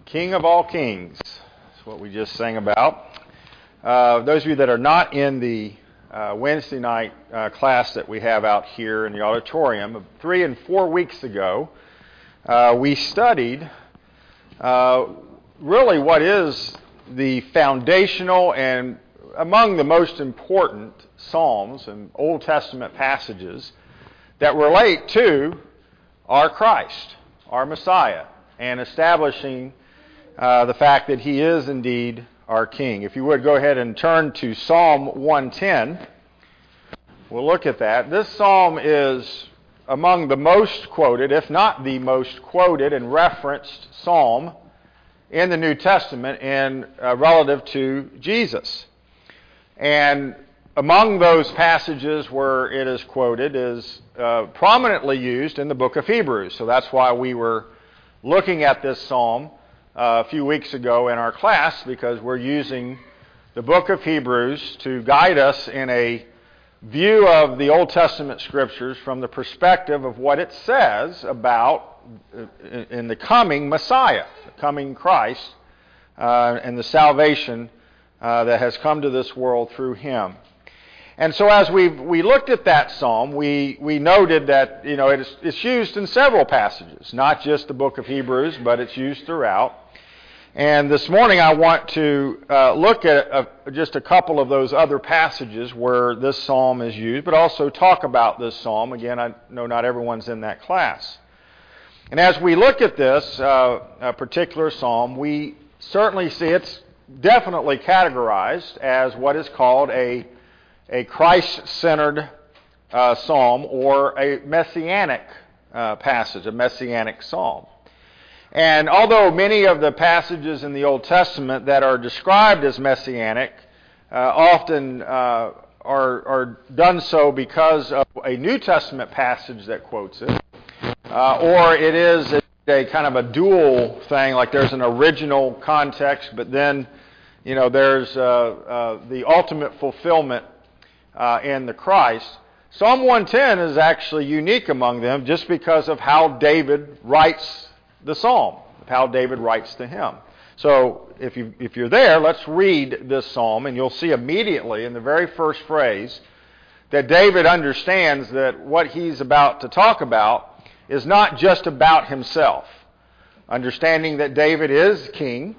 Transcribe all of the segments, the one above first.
King of all kings. That's what we just sang about. Those of you that are not in the Wednesday night class that we have out here in the auditorium, 3 and 4 weeks ago, we studied really what is the foundational and among the most important Psalms and Old Testament passages that relate to our Christ, our Messiah, and establishing the fact that He is indeed our King. If you would go ahead and turn to Psalm 110. We'll look at that. This psalm is among the most quoted, if not the most quoted and referenced psalm in the New Testament and relative to Jesus. And among those passages where it is quoted is prominently used in the book of Hebrews. So that's why we were looking at this psalm a few weeks ago in our class, because we're using the book of Hebrews to guide us in a view of the Old Testament Scriptures from the perspective of what it says about in the coming Messiah, the coming Christ, and the salvation that has come to this world through Him. And so as we looked at that psalm, we noted that it's used in several passages, not just the book of Hebrews, but it's used throughout. And this morning I want to look at just a couple of those other passages where this psalm is used, but also talk about this psalm. Again, I know not everyone's in that class. And as we look at this particular psalm, we certainly see it's definitely categorized as what is called a Christ-centered psalm, or a messianic passage, a messianic psalm. And although many of the passages in the Old Testament that are described as messianic often are done so because of a New Testament passage that quotes it, or it is a kind of a dual thing, like there's an original context, but then there's the ultimate fulfillment in the Christ. Psalm 110 is actually unique among them just because of how David writes the psalm, how David writes to him. So if you're there, let's read this psalm, and you'll see immediately in the very first phrase that David understands that what he's about to talk about is not just about himself. Understanding that David is king.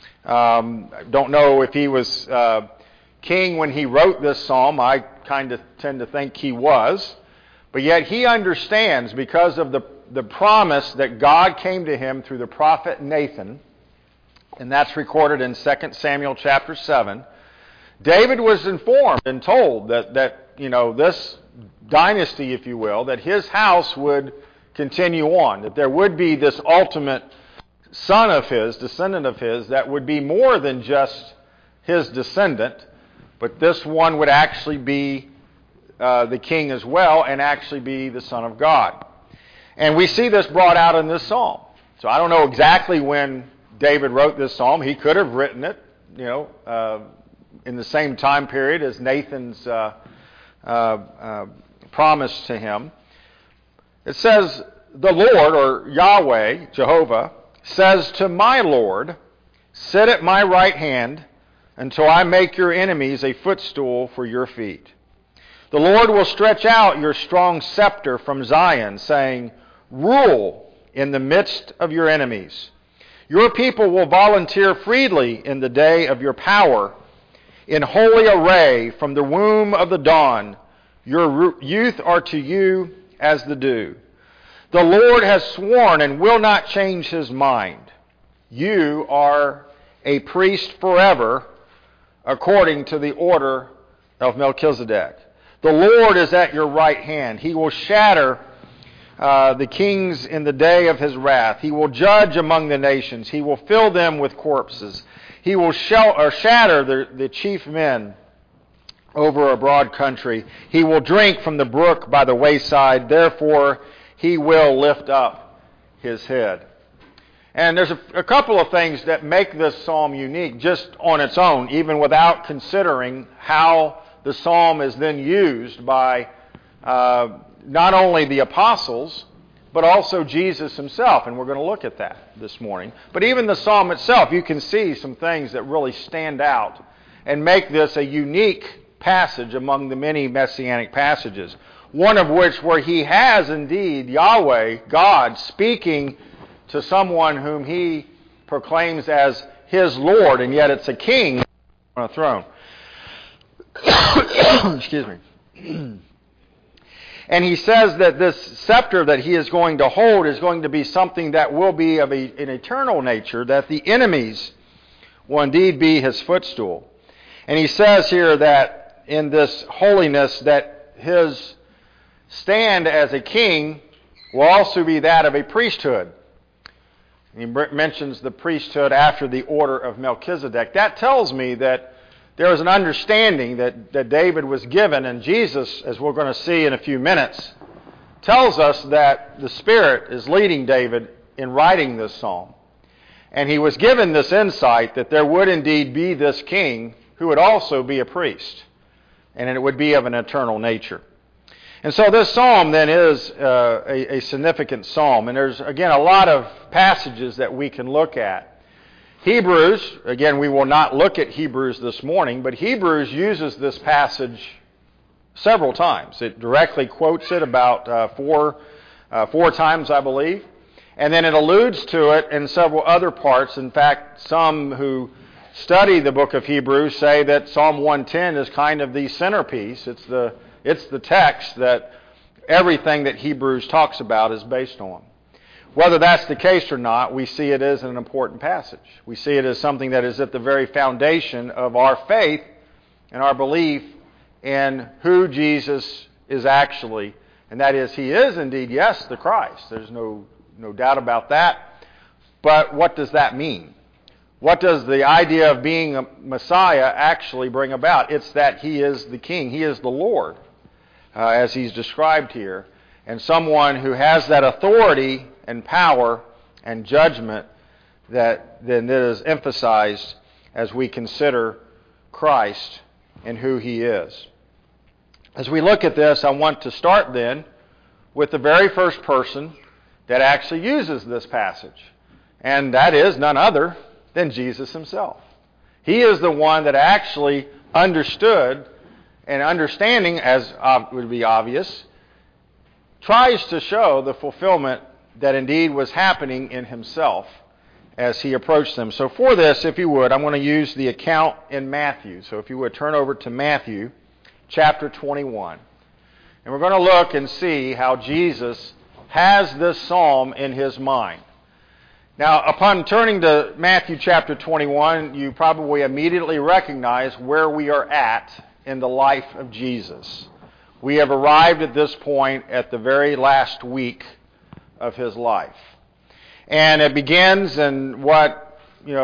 Don't know if he was king when he wrote this psalm. I kind of tend to think he was. But yet he understands, because of the promise that God came to him through the prophet Nathan, and that's recorded in 2 Samuel chapter 7. David was informed and told that this dynasty, if you will, that his house would continue on, that there would be this ultimate son of his, descendant of his, that would be more than just his descendant, but this one would actually be the king as well, and actually be the Son of God. And we see this brought out in this psalm. So I don't know exactly when David wrote this psalm. He could have written it, in the same time period as Nathan's promise to him. It says, the Lord, or Yahweh, Jehovah, says to my Lord, sit at my right hand until I make your enemies a footstool for your feet. The Lord will stretch out your strong scepter from Zion, saying, rule in the midst of your enemies. Your people will volunteer freely in the day of your power. In holy array from the womb of the dawn, your youth are to you as the dew. The Lord has sworn and will not change His mind. You are a priest forever, according to the order of Melchizedek. The Lord is at your right hand. He will shatter the kings in the day of His wrath. He will judge among the nations. He will fill them with corpses. He will shatter the chief men over a broad country. He will drink from the brook by the wayside. Therefore, He will lift up His head. And there's a couple of things that make this psalm unique just on its own, even without considering how the psalm is then used by not only the apostles, but also Jesus himself, and we're going to look at that this morning. But even the psalm itself, you can see some things that really stand out and make this a unique passage among the many messianic passages. One of which where he has indeed Yahweh, God, speaking to someone whom he proclaims as his Lord, and yet it's a king on a throne. Excuse me. And he says that this scepter that he is going to hold is going to be something that will be of an eternal nature, that the enemies will indeed be his footstool. And he says here that in this holiness that his stand as a king will also be that of a priesthood. He mentions the priesthood after the order of Melchizedek. That tells me that there is an understanding that David was given, and Jesus, as we're going to see in a few minutes, tells us that the Spirit is leading David in writing this psalm. And he was given this insight that there would indeed be this king who would also be a priest, and it would be of an eternal nature. And so this psalm then is a significant psalm, and there's, again, a lot of passages that we can look at. Hebrews, again, we will not look at Hebrews this morning, but Hebrews uses this passage several times. It directly quotes it about four times, I believe, and then it alludes to it in several other parts. In fact, some who study the book of Hebrews say that Psalm 110 is kind of the centerpiece. It's the text that everything that Hebrews talks about is based on. Whether that's the case or not, we see it as an important passage. We see it as something that is at the very foundation of our faith and our belief in who Jesus is actually, and that is, he is indeed, yes, the Christ. There's no doubt about that. But what does that mean? What does the idea of being a Messiah actually bring about? It's that he is the King. He is the Lord, as he's described here, and someone who has that authority and power and judgment that then is emphasized as we consider Christ and who he is. As we look at this, I want to start then with the very first person that actually uses this passage, and that is none other than Jesus himself. He is the one that actually understood, and understanding, as would be obvious, tries to show the fulfillment that indeed was happening in himself as he approached them. So for this, if you would, I'm going to use the account in Matthew. So if you would turn over to Matthew chapter 21. And we're going to look and see how Jesus has this psalm in his mind. Now, upon turning to Matthew chapter 21, you probably immediately recognize where we are at in the life of Jesus. We have arrived at this point at the very last week of his life. And it begins in what,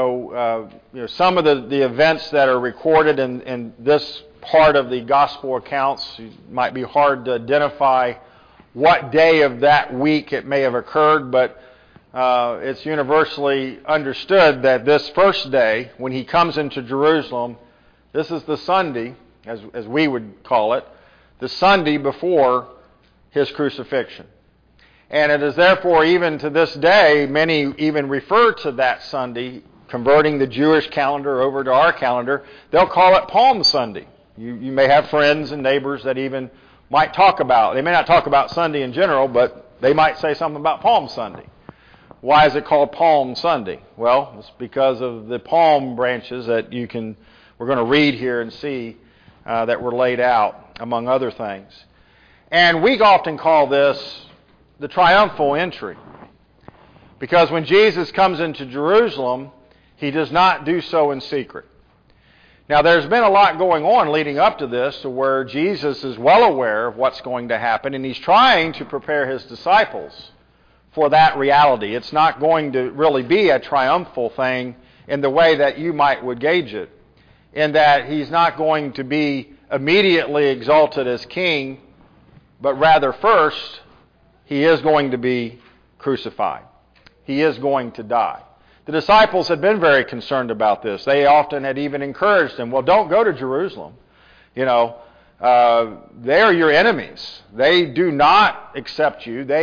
some of the events that are recorded in this part of the gospel accounts. It might be hard to identify what day of that week it may have occurred, but it's universally understood that this first day, when he comes into Jerusalem, this is the Sunday, as we would call it, the Sunday before his crucifixion. And it is therefore, even to this day, many even refer to that Sunday, converting the Jewish calendar over to our calendar, they'll call it Palm Sunday. You may have friends and neighbors that even might talk about, they may not talk about Sunday in general, but they might say something about Palm Sunday. Why is it called Palm Sunday? Well, it's because of the palm branches that we're going to read here and see that were laid out, among other things. And we often call this the triumphal entry. Because when Jesus comes into Jerusalem, he does not do so in secret. Now, there's been a lot going on leading up to this, to where Jesus is well aware of what's going to happen, and he's trying to prepare his disciples for that reality. It's not going to really be a triumphal thing in the way that you would gauge it, in that he's not going to be immediately exalted as king, but rather first, he is going to be crucified. He is going to die. The disciples had been very concerned about this. They often had even encouraged him, well, don't go to Jerusalem. They are your enemies. They do not accept you. They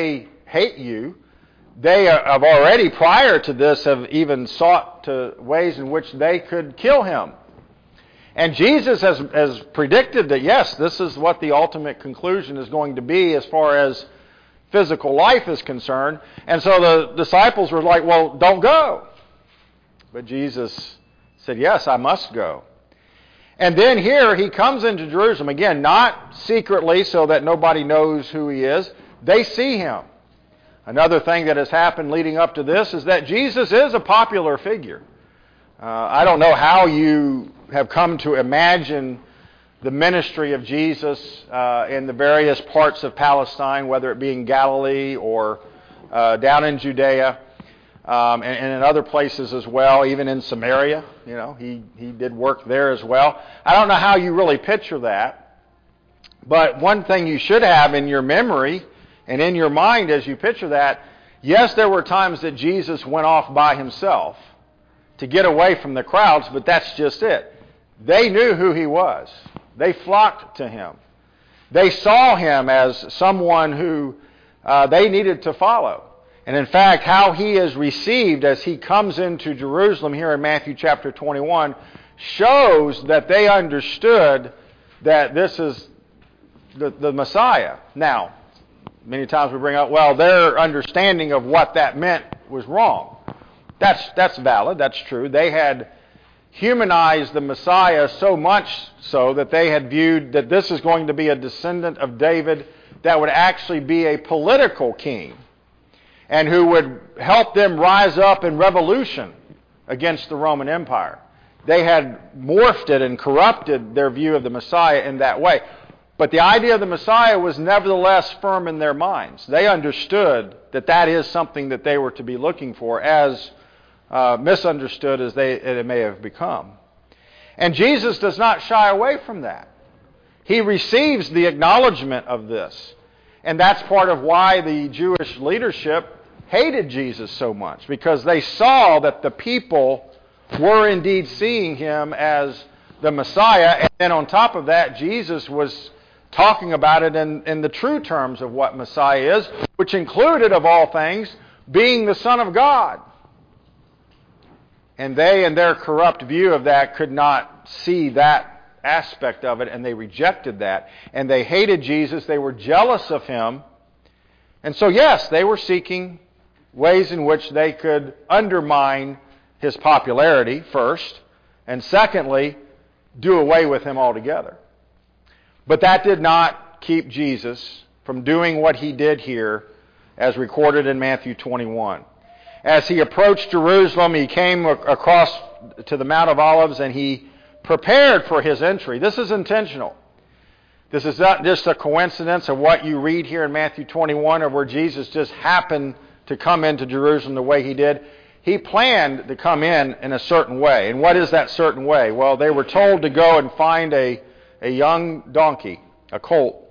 hate you. They have already, prior to this, have even sought to ways in which they could kill him. And Jesus has predicted that, yes, this is what the ultimate conclusion is going to be as far as physical life is concerned. And so the disciples were like, well, don't go. But Jesus said, yes, I must go. And then here he comes into Jerusalem, again, not secretly so that nobody knows who he is. They see him. Another thing that has happened leading up to this is that Jesus is a popular figure. I don't know how you have come to imagine the ministry of Jesus in the various parts of Palestine, whether it be in Galilee or down in Judea, and in other places as well, even in Samaria. You know, he did work there as well. I don't know how you really picture that, but one thing you should have in your memory and in your mind as you picture that, yes, there were times that Jesus went off by himself to get away from the crowds, but that's just it. They knew who he was. They flocked to him. They saw him as someone who they needed to follow. And in fact, how he is received as he comes into Jerusalem here in Matthew chapter 21 shows that they understood that this is the Messiah. Now, many times we bring up, well, their understanding of what that meant was wrong. That's valid, that's true. They had humanized the Messiah so much so that they had viewed that this is going to be a descendant of David that would actually be a political king and who would help them rise up in revolution against the Roman Empire. They had morphed it and corrupted their view of the Messiah in that way. But the idea of the Messiah was nevertheless firm in their minds. They understood that that is something that they were to be looking for, as misunderstood as it may have become. And Jesus does not shy away from that. He receives the acknowledgement of this. And that's part of why the Jewish leadership hated Jesus so much, because they saw that the people were indeed seeing him as the Messiah. And then on top of that, Jesus was talking about it in the true terms of what Messiah is, which included, of all things, being the Son of God. And they, in their corrupt view of that, could not see that aspect of it, and they rejected that. And they hated Jesus. They were jealous of him. And so, yes, they were seeking ways in which they could undermine his popularity, first, and secondly, do away with him altogether. But that did not keep Jesus from doing what he did here, as recorded in Matthew 21. As he approached Jerusalem, he came across to the Mount of Olives, and he prepared for his entry. This is intentional. This is not just a coincidence of what you read here in Matthew 21, or where Jesus just happened to come into Jerusalem the way he did. He planned to come in a certain way. And what is that certain way? Well, they were told to go and find a young donkey, a colt,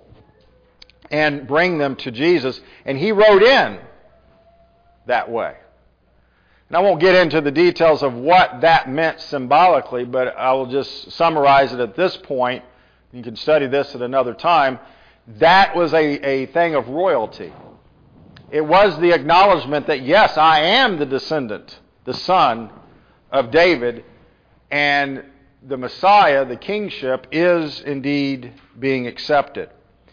and bring them to Jesus. And he rode in that way. And I won't get into the details of what that meant symbolically, but I will just summarize it at this point. You can study this at another time. That was a thing of royalty. It was the acknowledgement that, yes, I am the descendant, the son of David, and the Messiah, the kingship, is indeed being accepted.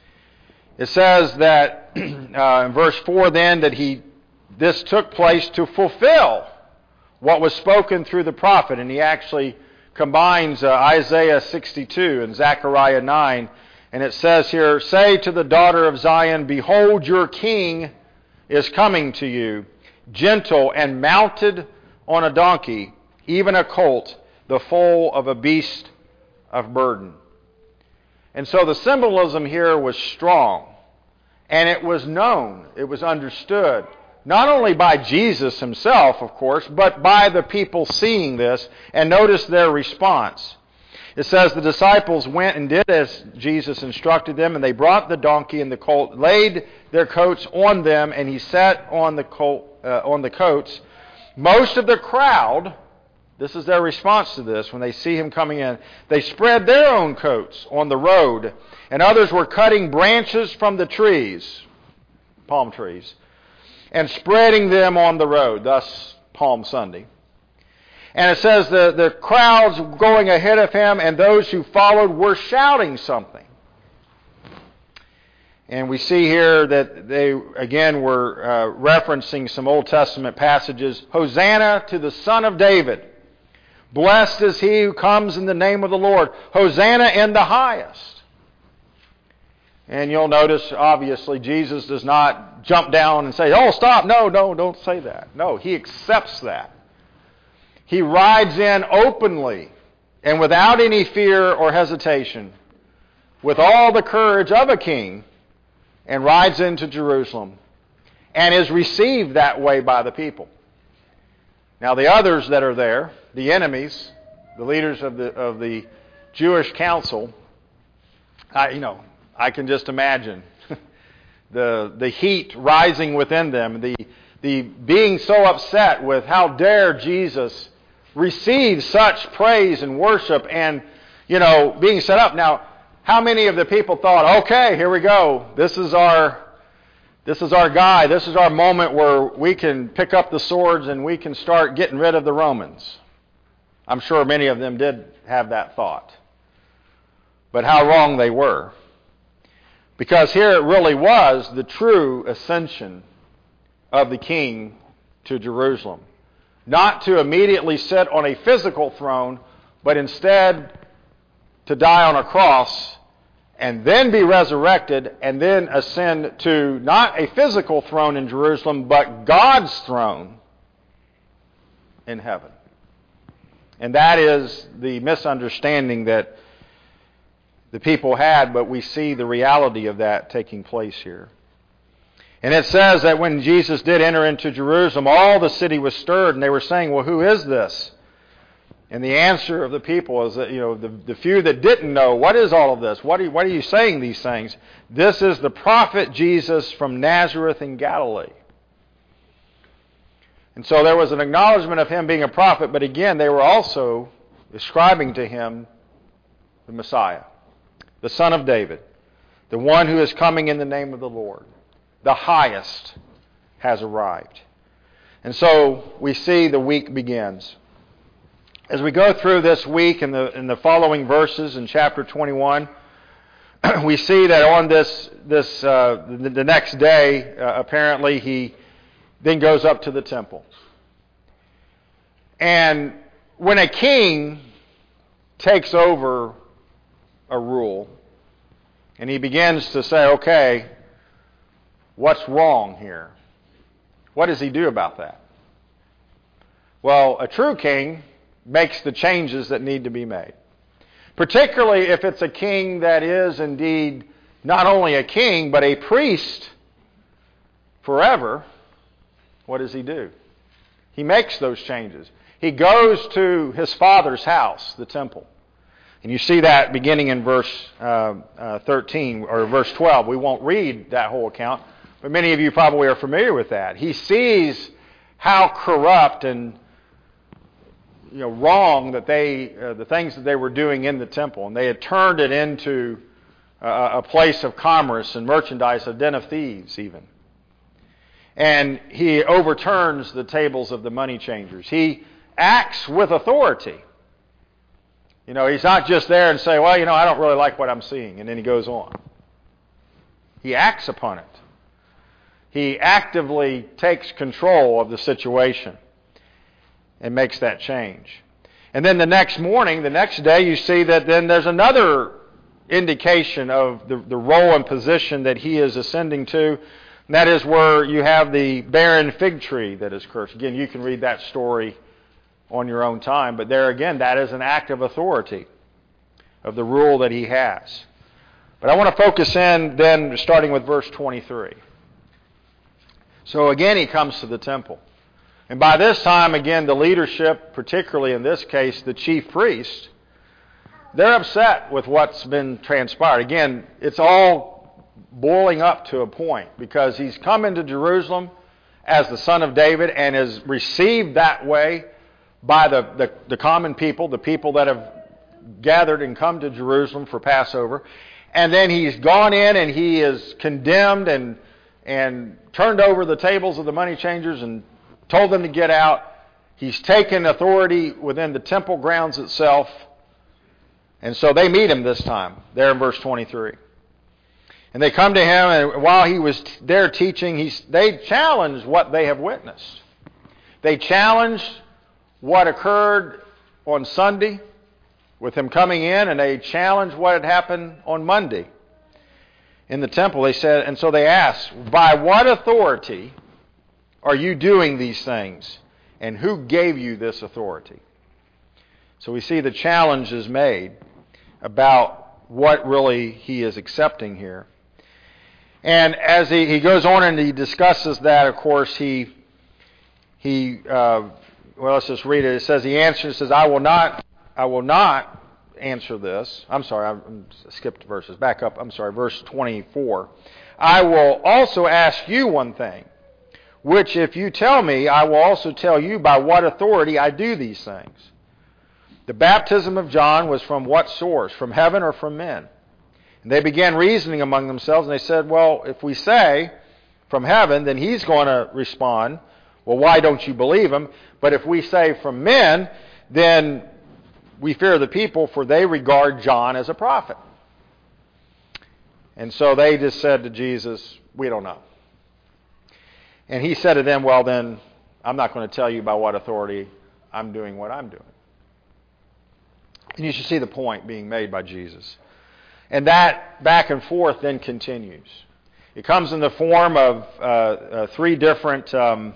It says that in verse 4 then that this took place to fulfill what was spoken through the prophet. And he actually combines Isaiah 62 and Zechariah 9. And it says here, "Say to the daughter of Zion, behold, your king is coming to you, gentle and mounted on a donkey, even a colt, the foal of a beast of burden." And so the symbolism here was strong. And it was known, it was understood, not only by Jesus himself, of course, but by the people seeing this. And notice their response. It says the disciples went and did as Jesus instructed them, and they brought the donkey and the colt, laid their coats on them, and he sat on the coats. Most of the crowd, this is their response to this, when they see him coming in, they spread their own coats on the road, and others were cutting branches from the trees, palm trees, and spreading them on the road, thus Palm Sunday. And it says the crowds going ahead of him and those who followed were shouting something. And we see here that they, again, were referencing some Old Testament passages. Hosanna to the Son of David. Blessed is he who comes in the name of the Lord. Hosanna in the highest. And you'll notice, obviously, Jesus does not jump down and say, oh, stop, no, don't say that. No, he accepts that. He rides in openly and without any fear or hesitation, with all the courage of a king, and rides into Jerusalem and is received that way by the people. Now the others that are there, the enemies, the leaders of the Jewish council, I can just imagine the heat rising within them, the being so upset with how dare Jesus receive such praise and worship and, being set up. Now, how many of the people thought, okay, here we go. This is our guy. This is our moment where we can pick up the swords and we can start getting rid of the Romans. I'm sure many of them did have that thought. But how wrong they were. Because here it really was the true ascension of the king to Jerusalem. Not to immediately sit on a physical throne, but instead to die on a cross and then be resurrected and then ascend to not a physical throne in Jerusalem, but God's throne in heaven. And that is the misunderstanding that the people had, but we see the reality of that taking place here. And it says that when Jesus did enter into Jerusalem, all the city was stirred, and they were saying, well, who is this? And the answer of the people is that, the few that didn't know, what is all of this? What are you saying these things? This is the prophet Jesus from Nazareth in Galilee. And so there was an acknowledgement of him being a prophet, but again, they were also ascribing to him the Messiah, the Son of David, the one who is coming in the name of the Lord. The highest has arrived. And so we see the week begins. As we go through this week in the following verses in chapter 21, we see that on the next day, apparently he then goes up to the temple. And when a king takes over a rule and he begins to say, okay, what's wrong here? What does he do about that? Well, a true king makes the changes that need to be made. Particularly if it's a king that is indeed not only a king, but a priest forever. What does he do? He makes those changes. He goes to his father's house, the temple. And you see that beginning in verse 13 or verse 12. We won't read that whole account, but many of you probably are familiar with that. He sees how corrupt and wrong that the things that they were doing in the temple, and they had turned it into a place of commerce and merchandise, a den of thieves even. And he overturns the tables of the money changers. He acts with authority. He's not just there and say, well, I don't really like what I'm seeing, and then he goes on. He acts upon it. He actively takes control of the situation and makes that change. And then the next morning, the next day, you see that then there's another indication of the role and position that he is ascending to. And that is where you have the barren fig tree that is cursed. Again, you can read that story on your own time. But there again, that is an act of authority of the rule that he has. But I want to focus in then starting with verse 23. So again, he comes to the temple. And by this time, again, the leadership, particularly in this case, the chief priest, they're upset with what's been transpired. Again, it's all boiling up to a point because he's come into Jerusalem as the Son of David and is received that way by the common people, the people that have gathered and come to Jerusalem for Passover. And then he's gone in and he is condemned and and turned over the tables of the money changers and told them to get out. He's taken authority within the temple grounds itself. And so they meet him this time, there in verse 23. And they come to him, and while he was there teaching, they challenge what they have witnessed. They challenge what occurred on Sunday with him coming in, and they challenge what had happened on Monday in the temple. They said, and so they asked, by what authority are you doing these things? And who gave you this authority? So we see the challenge is made about what really he is accepting here. And as he goes on and he discusses that, of course, well, let's just read it. It says, he answers, says, I will not answer this. I'm sorry, I skipped verses. Back up, I'm sorry, verse 24. I will also ask you one thing, which if you tell me, I will also tell you by what authority I do these things. The baptism of John was from what source? From heaven or from men? And they began reasoning among themselves, and they said, well, if we say from heaven, then he's going to respond, well, why don't you believe him? But if we say from men, then we fear the people, for they regard John as a prophet. And so they just said to Jesus, we don't know. And he said to them, well, then I'm not going to tell you by what authority I'm doing what I'm doing. And you should see the point being made by Jesus. And that back and forth then continues. It comes in the form of three different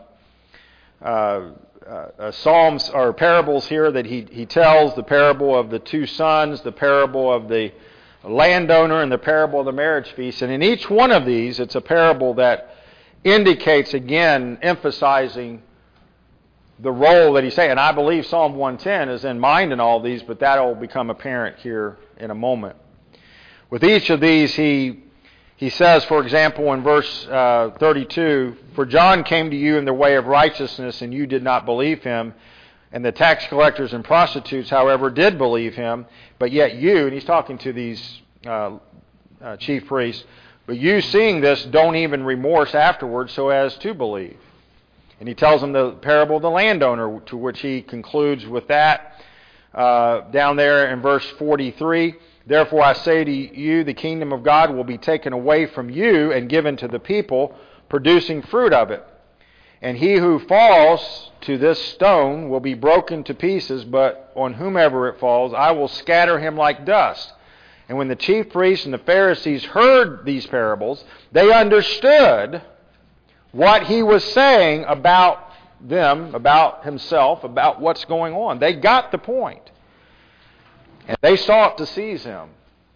psalms or parables here that he tells: the parable of the two sons, the parable of the landowner, and the parable of the marriage feast. And in each one of these, it's a parable that indicates, again, emphasizing the role that he's saying. And I believe Psalm 110 is in mind in all these, but that will become apparent here in a moment. With each of these, he says, for example, in verse 32, for John came to you in the way of righteousness, and you did not believe him. And the tax collectors and prostitutes, however, did believe him. But yet you, and he's talking to these chief priests, but you, seeing this, don't even remorse afterwards so as to believe. And he tells them the parable of the landowner, to which he concludes with that down there in verse 43. Therefore I say to you, the kingdom of God will be taken away from you and given to the people, producing fruit of it. And he who falls to this stone will be broken to pieces, but on whomever it falls, I will scatter him like dust. And when the chief priests and the Pharisees heard these parables, they understood what he was saying about them, about himself, about what's going on. They got the point. And they sought to seize him.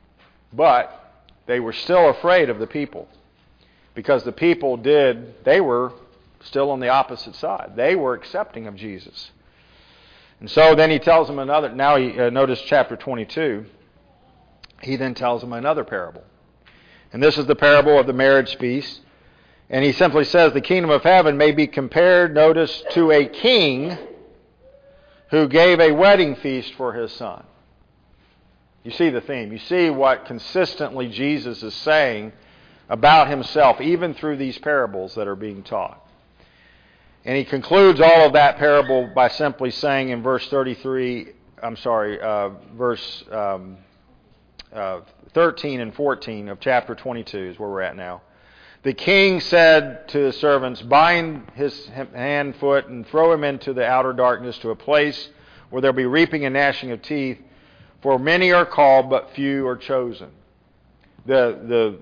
But they were still afraid of the people. Because the people they were still on the opposite side. They were accepting of Jesus. And so then he tells them another, now notice chapter 22. He then tells them another parable. And this is the parable of the marriage feast. And he simply says, the kingdom of heaven may be compared, notice, to a king who gave a wedding feast for his son. You see the theme. You see what consistently Jesus is saying about himself, even through these parables that are being taught. And he concludes all of that parable by simply saying in verse 13 and 14 of chapter 22 is where we're at now. The king said to the servants, bind his hand, foot, and throw him into the outer darkness, to a place where there will be reaping and gnashing of teeth. For many are called, but few are chosen. The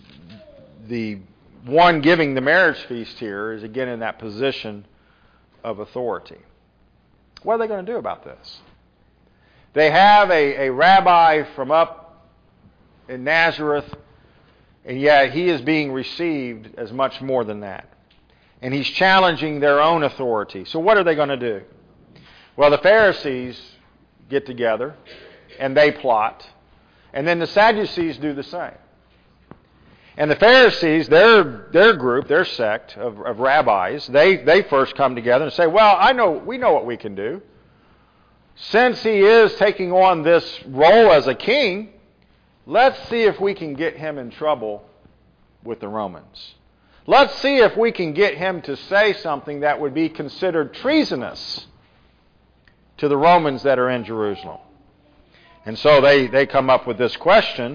one giving the marriage feast here is again in that position of authority. What are they going to do about this? They have a rabbi from up in Nazareth, and yet he is being received as much more than that. And he's challenging their own authority. So what are they going to do? Well, the Pharisees get together and they plot. And then the Sadducees do the same. And the Pharisees, their group, their sect of rabbis, they first come together and say, well, we know what we can do. Since he is taking on this role as a king, let's see if we can get him in trouble with the Romans. Let's see if we can get him to say something that would be considered treasonous to the Romans that are in Jerusalem. And so they come up with this question.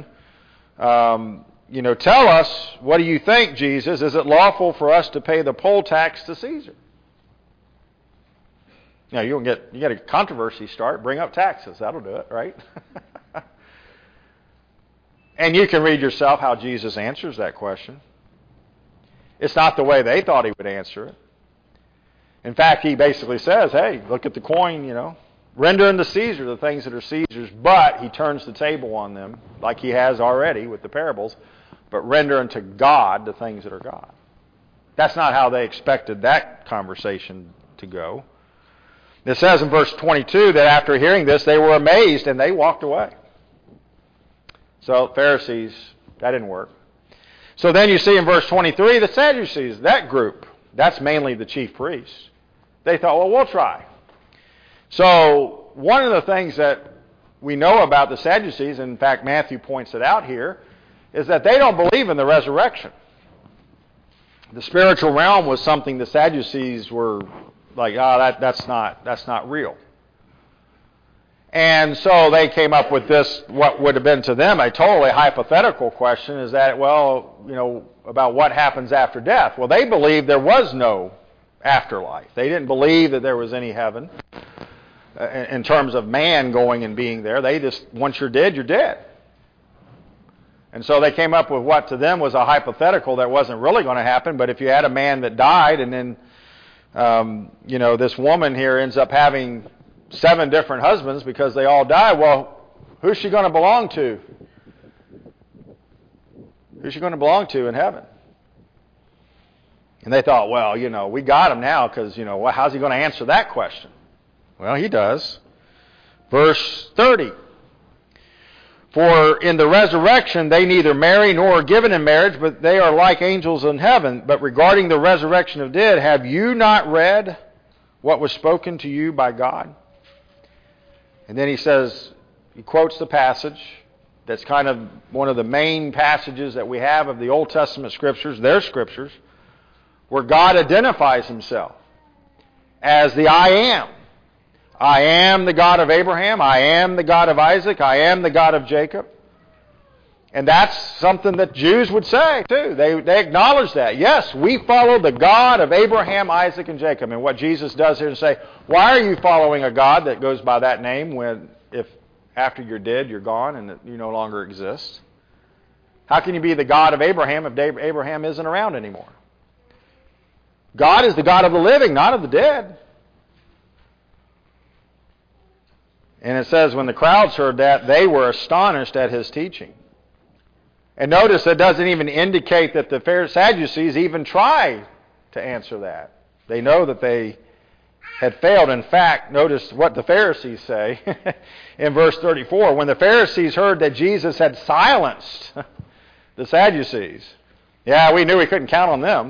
Tell us, what do you think, Jesus? Is it lawful for us to pay the poll tax to Caesar? Now, you get a controversy start, bring up taxes. That'll do it, right? And you can read yourself how Jesus answers that question. It's not the way they thought he would answer it. In fact, he basically says, hey, look at the coin, render unto Caesar the things that are Caesar's, but he turns the table on them, like he has already with the parables, but render unto God the things that are God. That's not how they expected that conversation to go. It says in verse 22 that after hearing this, they were amazed and they walked away. So Pharisees, that didn't work. So then you see in verse 23, the Sadducees, that group, that's mainly the chief priests. They thought, well, we'll try. So one of the things that we know about the Sadducees, in fact Matthew points it out here, is that they don't believe in the resurrection. The spiritual realm was something the Sadducees were like, that's not real. And so they came up with this, what would have been to them a totally hypothetical question, is that, about what happens after death. Well, they believed there was no afterlife. They didn't believe that there was any heaven in terms of man going and being there. They just, once you're dead, you're dead. And so they came up with what to them was a hypothetical that wasn't really going to happen, but if you had a man that died and then, this woman here ends up having 7 different husbands because they all died, well, who's she going to belong to? Who's she going to belong to in heaven? And they thought, well, we got him now because, how's he going to answer that question? Well, he does. Verse 30. For in the resurrection they neither marry nor are given in marriage, but they are like angels in heaven. But regarding the resurrection of dead, have you not read what was spoken to you by God? And then he quotes the passage that's kind of one of the main passages that we have of the Old Testament scriptures, their scriptures, where God identifies himself as the I am. I am the God of Abraham. I am the God of Isaac. I am the God of Jacob. And that's something that Jews would say, too. They acknowledge that. Yes, we follow the God of Abraham, Isaac, and Jacob. And what Jesus does here is say, why are you following a God that goes by that name when, if after you're dead, you're gone and you no longer exist? How can you be the God of Abraham if Abraham isn't around anymore? God is the God of the living, not of the dead. And it says, when the crowds heard that, they were astonished at his teaching. And notice it doesn't even indicate that the Sadducees even try to answer that. They know that they had failed. In fact, notice what the Pharisees say in verse 34. When the Pharisees heard that Jesus had silenced the Sadducees, we knew we couldn't count on them.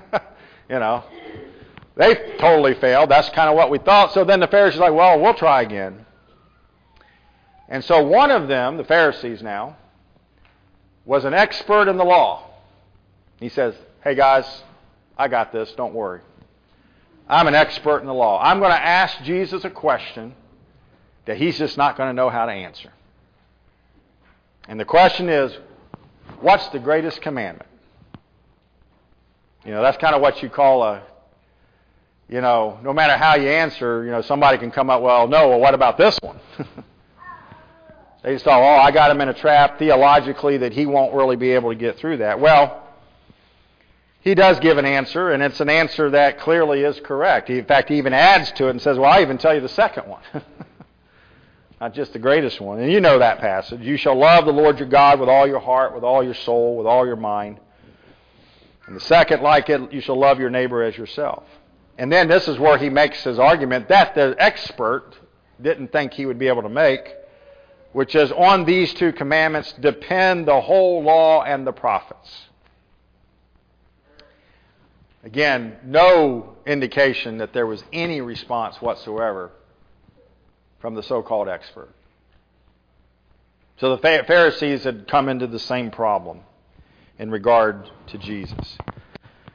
They totally failed. That's kind of what we thought. So then the Pharisees are like, well, we'll try again. And so one of them, the Pharisees now, was an expert in the law. He says, hey guys, I got this, don't worry. I'm an expert in the law. I'm going to ask Jesus a question that he's just not going to know how to answer. And the question is, what's the greatest commandment? That's kind of what you call no matter how you answer, somebody can come up, what about this one? They just thought, I got him in a trap theologically that he won't really be able to get through that. Well, he does give an answer, and it's an answer that clearly is correct. In fact, he even adds to it and says, I even tell you the second one. Not just the greatest one. And you know that passage. You shall love the Lord your God with all your heart, with all your soul, with all your mind. And the second, like it, you shall love your neighbor as yourself. And then this is where he makes his argument that the expert didn't think he would be able to make, which is, on these 2 commandments depend the whole law and the prophets. Again, no indication that there was any response whatsoever from the so-called expert. So the Pharisees had come into the same problem in regard to Jesus.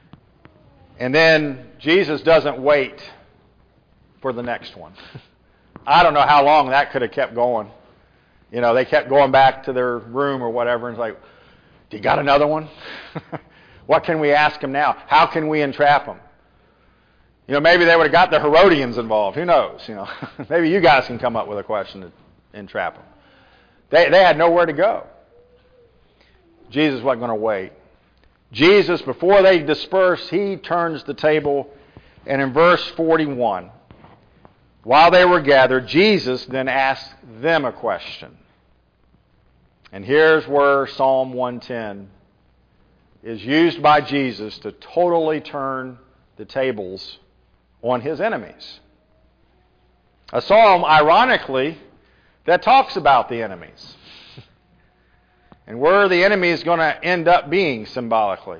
And then Jesus doesn't wait for the next one. I don't know how long that could have kept going. You know, they kept going back to their room or whatever, and it's like, "You got another one? What can we ask him now? How can we entrap him?" You know, maybe they would have got the Herodians involved. Who knows? You know, maybe you guys can come up with a question to entrap them. They had nowhere to go. Jesus wasn't going to wait. Jesus, before they disperse, he turns the table, and in verse 41, while they were gathered, Jesus then asked them a question. And here's where Psalm 110 is used by Jesus to totally turn the tables on his enemies. A psalm, ironically, that talks about the enemies. And where the enemy is going to end up being symbolically.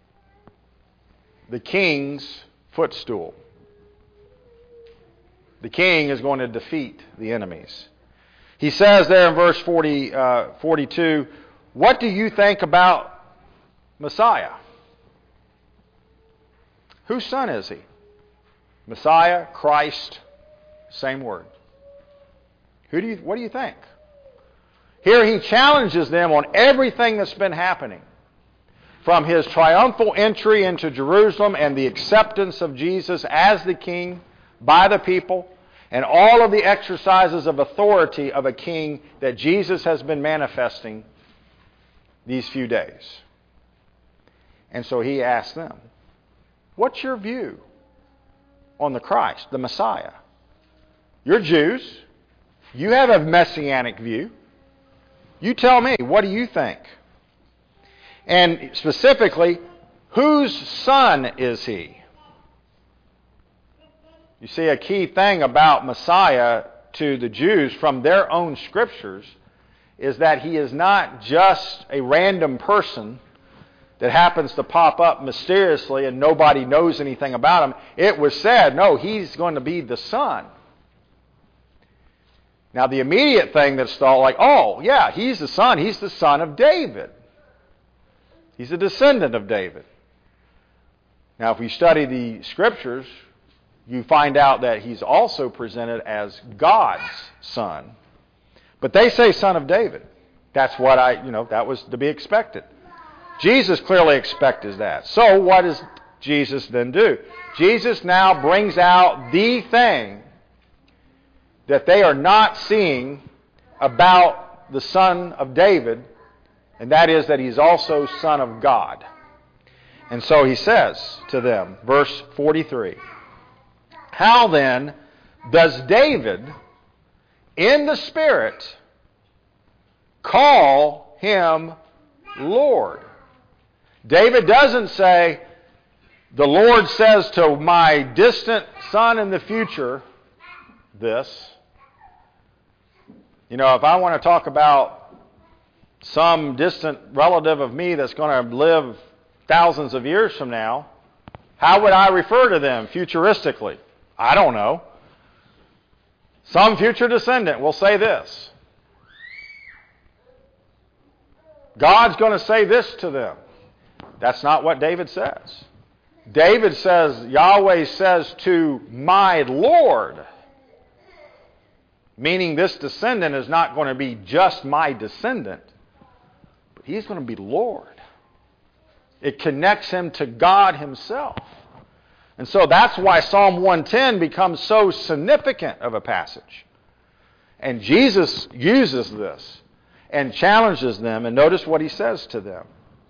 The king's footstool. The king is going to defeat the enemies. He says there in verse 42, "What do you think about Messiah?" Whose son is he? Messiah, Christ, same word. What do you think? Here he challenges them on everything that's been happening. From his triumphal entry into Jerusalem and the acceptance of Jesus as the king by the people, and all of the exercises of authority of a king that Jesus has been manifesting these few days. And so he asks them, "What's your view on the Christ, the Messiah? You're Jews. You have a messianic view. You tell me, what do you think?" And specifically, whose son is he? You see, a key thing about Messiah to the Jews from their own scriptures is that he is not just a random person that happens to pop up mysteriously and nobody knows anything about him. It was said, no, he's going to be the son. Now, the immediate thing that's thought like, oh, yeah, he's the son. He's the son of David. He's a descendant of David. Now, if we study the scriptures, you find out that he's also presented as God's son. But they say son of David. That's what that was to be expected. Jesus clearly expected that. So what does Jesus then do? Jesus now brings out the thing that they are not seeing about the son of David, and that is that he's also son of God. And so he says to them, verse 43, "How then does David, in the Spirit, call him Lord?" David doesn't say, "The Lord says to my distant son in the future this." You know, if I want to talk about some distant relative of me that's going to live thousands of years from now, how would I refer to them futuristically? I don't know. Some future descendant will say this. God's going to say this to them. That's not what David says. David says, Yahweh says to my Lord, meaning this descendant is not going to be just my descendant, but he's going to be Lord. It connects him to God himself. And so that's why Psalm 110 becomes so significant of a passage. And Jesus uses this and challenges them. And notice what he says to them.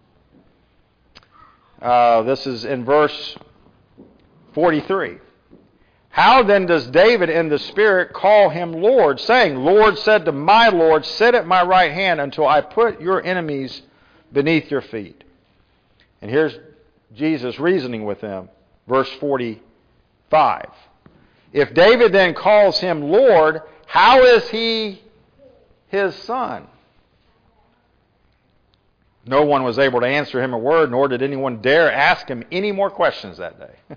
This is in verse 43. "How then does David in the Spirit call him Lord, saying, Lord said to my Lord, sit at my right hand until I put your enemies beneath your feet." And here's Jesus reasoning with them. Verse 45. "If David then calls him Lord, how is he his son?" No one was able to answer him a word, nor did anyone dare ask him any more questions that day.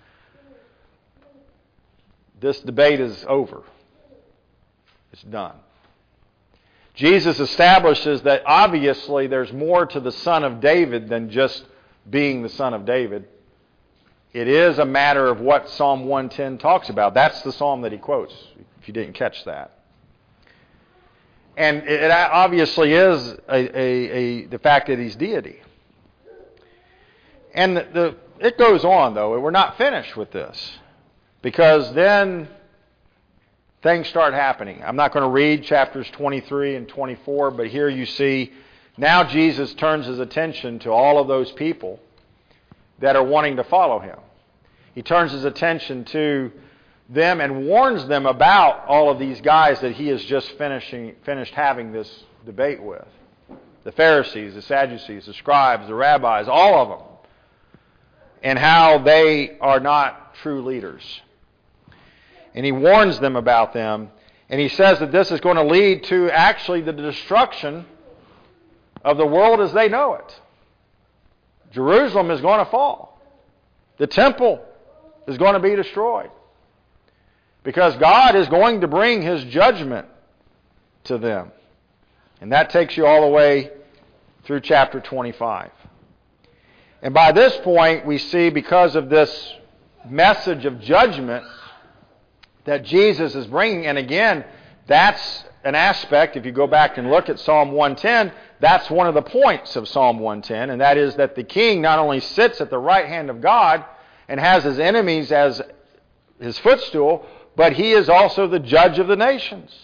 This debate is over. It's done. Jesus establishes that obviously there's more to the son of David than just being the son of David. It is a matter of what Psalm 110 talks about. That's the psalm that he quotes, if you didn't catch that. And it obviously is the fact that he's deity. And it goes on, though. We're not finished with this. Because then things start happening. I'm not going to read chapters 23 and 24, but here you see now Jesus turns his attention to all of those people that are wanting to follow him. He turns his attention to them and warns them about all of these guys that he has just finished having this debate with. The Pharisees, the Sadducees, the scribes, the rabbis, all of them. And how they are not true leaders. And he warns them about them. And he says that this is going to lead to actually the destruction of the world as they know it. Jerusalem is going to fall. The temple is going to be destroyed. Because God is going to bring his judgment to them. And that takes you all the way through chapter 25. And by this point, we see, because of this message of judgment that Jesus is bringing, and again, that's an aspect, if you go back and look at Psalm 110, that's one of the points of Psalm 110, and that is that the king not only sits at the right hand of God and has his enemies as his footstool, but he is also the judge of the nations.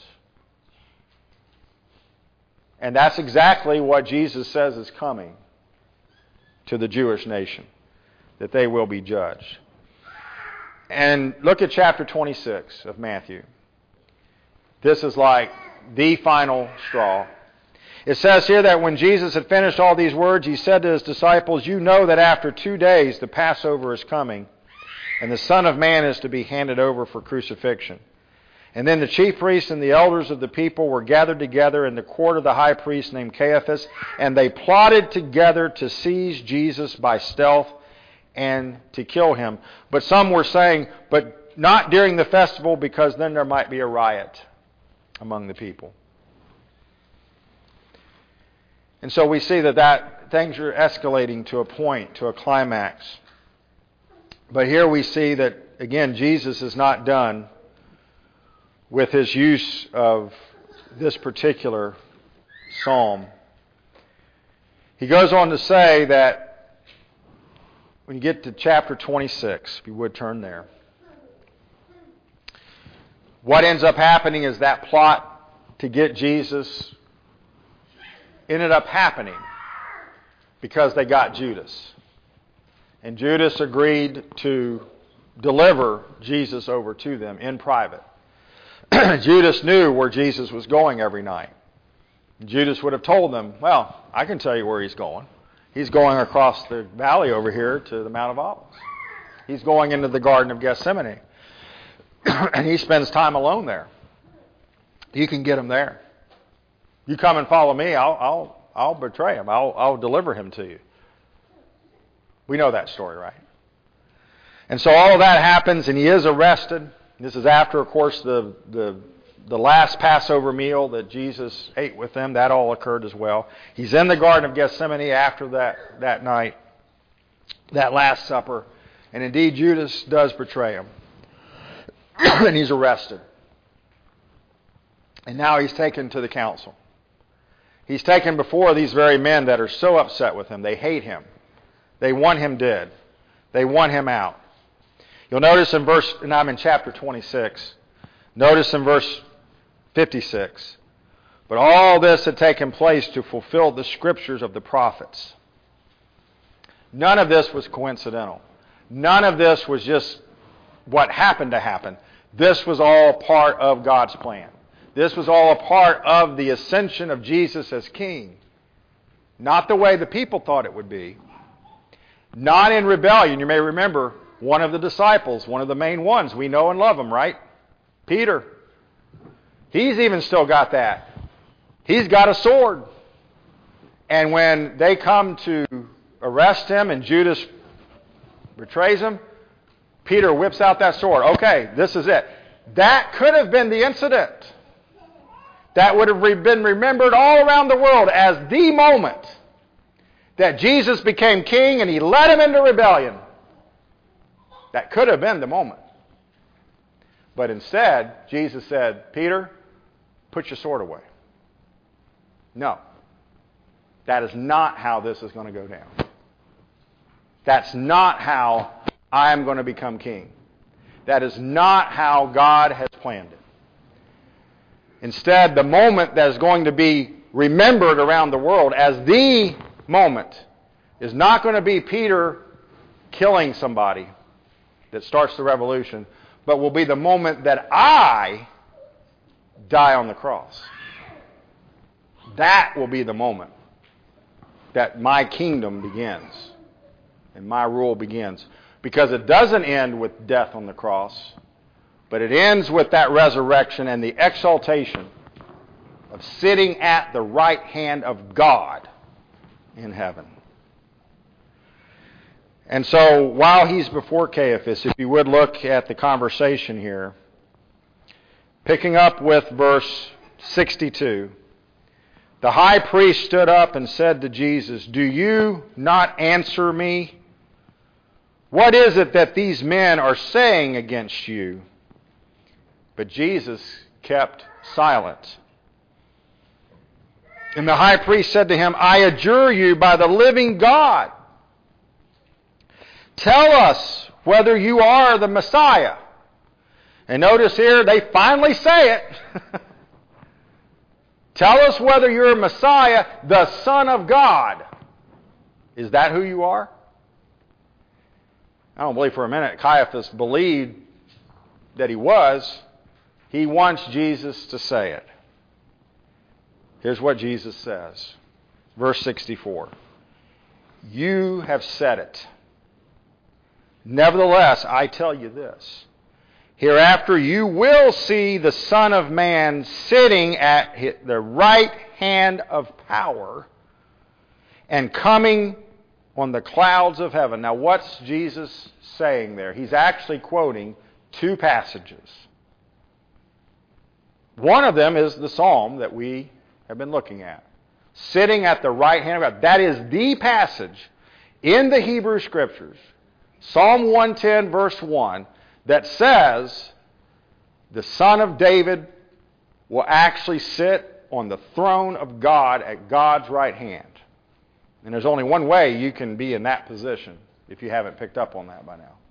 And that's exactly what Jesus says is coming to the Jewish nation, that they will be judged. And look at chapter 26 of Matthew. This is like the final straw. It says here that when Jesus had finished all these words, he said to his disciples, "You know that after 2 days the Passover is coming, and the Son of Man is to be handed over for crucifixion." And then the chief priests and the elders of the people were gathered together in the court of the high priest named Caiaphas, and they plotted together to seize Jesus by stealth and to kill him. But some were saying, but not during the festival, because then there might be a riot among the people. And so we see that things are escalating to a point, to a climax. But here we see that, again, Jesus is not done with his use of this particular psalm. He goes on to say that when you get to chapter 26, if you would turn there, what ends up happening is that plot to get Jesus ended up happening because they got Judas. And Judas agreed to deliver Jesus over to them in private. Judas knew where Jesus was going every night. Judas would have told them, well, I can tell you where he's going. He's going across the valley over here to the Mount of Olives. He's going into the Garden of Gethsemane. And he spends time alone there. You can get him there. You come and follow me, I'll betray him. I'll deliver him to you. We know that story, right? And so all of that happens, and he is arrested. This is after, of course, the last Passover meal that Jesus ate with them. That all occurred as well. He's in the Garden of Gethsemane after that night, that Last Supper. And indeed, Judas does betray him. And he's arrested. And now he's taken to the council. He's taken before these very men that are so upset with him. They hate him. They want him dead. They want him out. You'll notice and I'm in chapter 26. Notice in verse 56. But all this had taken place to fulfill the scriptures of the prophets. None of this was coincidental. None of this was just what happened to happen. This was all part of God's plan. This was all a part of the ascension of Jesus as king. Not the way the people thought it would be. Not in rebellion. You may remember one of the disciples, one of the main ones. We know and love him, right? Peter. He's even still got that. He's got a sword. And when they come to arrest him and Judas betrays him, Peter whips out that sword. Okay, this is it. That could have been the incident. That would have been remembered all around the world as the moment that Jesus became king and he led him into rebellion. That could have been the moment. But instead, Jesus said, Peter, put your sword away. No. That is not how this is going to go down. That's not how I am going to become king. That is not how God has planned it. Instead, the moment that is going to be remembered around the world as the moment is not going to be Peter killing somebody that starts the revolution, but will be the moment that I die on the cross. That will be the moment that my kingdom begins and my rule begins. Because it doesn't end with death on the cross, but it ends with that resurrection and the exaltation of sitting at the right hand of God in heaven. And so, while he's before Caiaphas, if you would look at the conversation here, picking up with verse 62, the high priest stood up and said to Jesus, "Do you not answer me? What is it that these men are saying against you?" But Jesus kept silent. And the high priest said to him, "I adjure you by the living God, tell us whether you are the Messiah." And notice here, they finally say it. Tell us whether you're a Messiah, the Son of God. Is that who you are? I don't believe for a minute Caiaphas believed that he was. He wants Jesus to say it. Here's what Jesus says. Verse 64. You have said it. Nevertheless, I tell you this. Hereafter you will see the Son of Man sitting at the right hand of power and coming on the clouds of heaven. Now, what's Jesus saying there? He's actually quoting two passages. One of them is the psalm that we have been looking at. Sitting at the right hand of God. That is the passage in the Hebrew Scriptures, Psalm 110, verse 1, that says the Son of David will actually sit on the throne of God at God's right hand. And there's only one way you can be in that position, if you haven't picked up on that by now.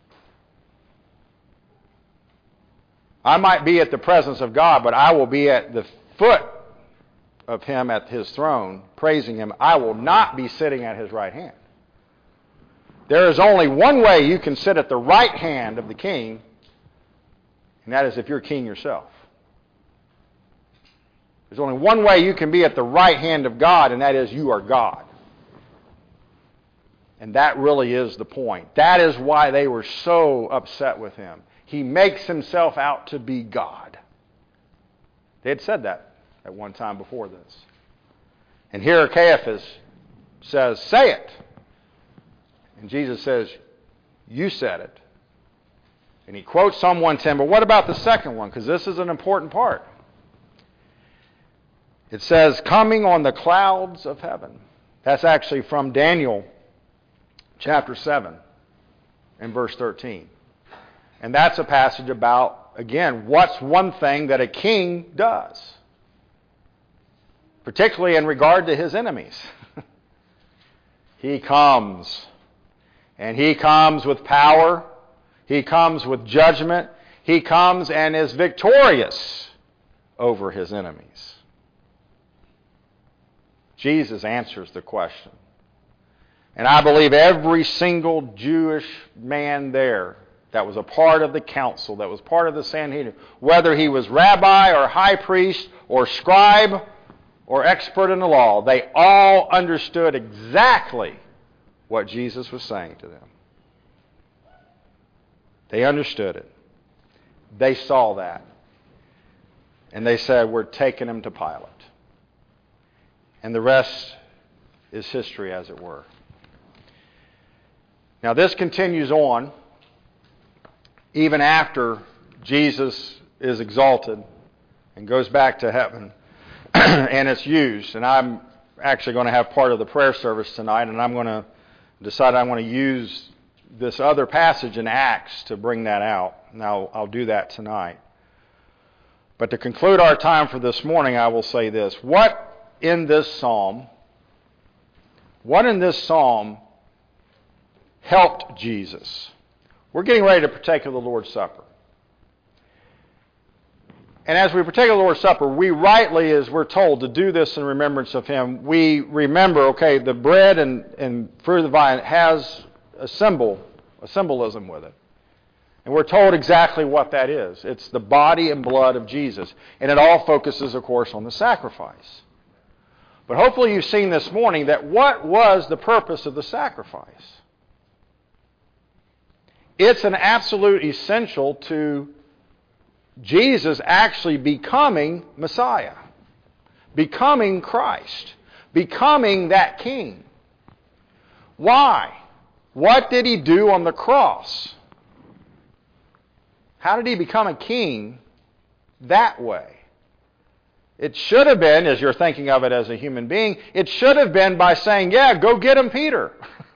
I might be at the presence of God, but I will be at the foot of Him at His throne, praising Him. I will not be sitting at His right hand. There is only one way you can sit at the right hand of the King, and that is if you're king yourself. There's only one way you can be at the right hand of God, and that is you are God. And that really is the point. That is why they were so upset with him. He makes himself out to be God. They had said that at one time before this. And here Caiaphas says, say it. And Jesus says, you said it. And he quotes Psalm 110, but what about the second one? Because this is an important part. It says, coming on the clouds of heaven. That's actually from Daniel chapter 7 and verse 13. And that's a passage about, again, what's one thing that a king does, particularly in regard to his enemies. He comes, and he comes with power. He comes with judgment. He comes and is victorious over his enemies. Jesus answers the question. And I believe every single Jewish man there that was a part of the council, that was part of the Sanhedrin, whether he was rabbi or high priest or scribe or expert in the law, they all understood exactly what Jesus was saying to them. They understood it. They saw that. And they said, we're taking him to Pilate. And the rest is history, as it were. Now, this continues on even after Jesus is exalted and goes back to heaven. And it's used. And I'm actually going to have part of the prayer service tonight, and I'm going to decide I want to use this other passage in Acts to bring that out. Now, I'll do that tonight. But to conclude our time for this morning, I will say this. What in this psalm helped Jesus? We're getting ready to partake of the Lord's Supper. And as we partake of the Lord's Supper, we rightly, as we're told, to do this in remembrance of Him, we remember, okay, the bread and fruit of the vine has a symbolism with it. And we're told exactly what that is. It's the body and blood of Jesus. And it all focuses, of course, on the sacrifice. But hopefully you've seen this morning that what was the purpose of the sacrifice? It's an absolute essential to Jesus actually becoming Messiah, becoming Christ, becoming that King. Why? What did He do on the cross? How did He become a king that way? It should have been, as you're thinking of it as a human being, it should have been by saying, yeah, go get him, Peter.